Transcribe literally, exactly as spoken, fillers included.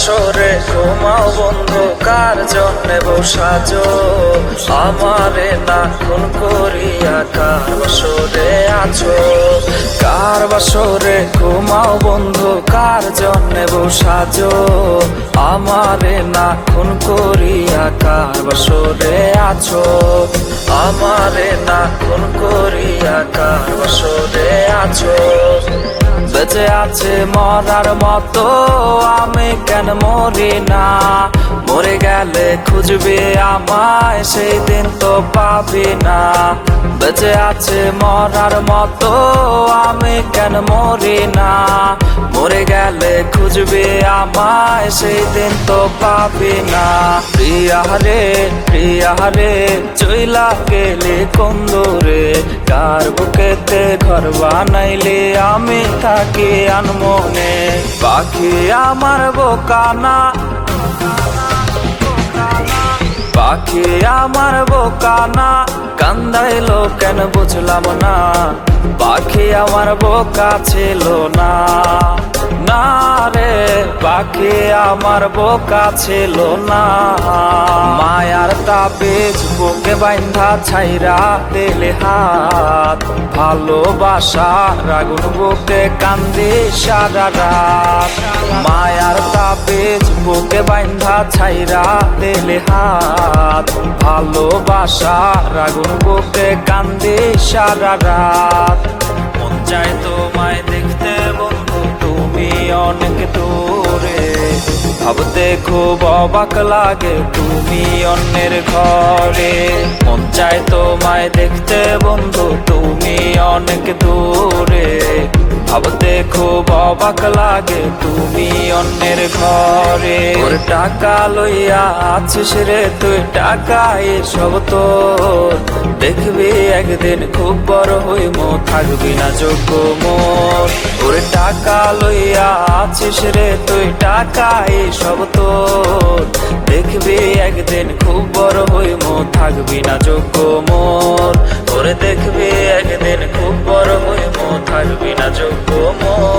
বাসরে ঘুমাও বন্ধু কার জন্যে বসাজো আমারে না খুন করিয়া কার বাসরে আছো। কার বাসরে ঘুমাও বন্ধু কার জন্যে বসাজো আমারে না খুন করিয়া কার বাসরে আছো। আমারে না খুন করিয়া কার বাসরে আছো। বেঁচে আছে মরার মতো আমি কেন মরি না, মরে গেলে খুঁজবে আমায় সেই দিন তো পাবি না। বেঁচে আছে মরার মতো আমি কেন মরি না, মরে গেলে খুঁজবে আমায় সেই দিন তো পাবি না। প্রিয়া রে প্রিয়া রে চইলা গেলে কোন দূরে, কার বুকেতে ঘর বানাইলে আমি থাকি আনমনে। পাখি আমার বোকানা পাখি আমার বোকানা কান্দাইলো কেন বুঝলাম না, পাখি আমার বোকা ছিল না। না রে পাখি আমার বোকা ছিল না। মায়ার তাবিজ বুকে বাইন্ধা ছাইরা দিলে হাত, ভালোবাসা আগুন বুকে কান্দি সারা রাত। মায়ার তাবিজ বুকে বাইন্ধা ছাইরা দিলে হাত, ভালোবাসা আগুন বুকে কান্দি সারা রাত। মন চায় তোমায় দেখতে বন্ধু তুমি অনেক দূরে, ভাবতে খুব অবাক লাগে তুমি অন্যের ঘরে। মন চায় তোমায় দেখতে বন্ধু তুমি অনেক দূরে, ভাবতে খুব অবাক লাগে তুমি অন্যের ঘরে। ওর টাকা লইয়া আছিস রে তুই টাকা এসব তোর, দেখবি একদিন খুব বড় হইম থাকবি না যোগ্য মোর। ওর টাকা লইয়া আছিস রে তুই টাকা এসব তোর, দেখবি একদিন খুব বড় হইম থাকবি না যোগ্য মোর। ওরে দেখবি একদিন খুব বড় হইম থাকবি না যোগ্য মোর।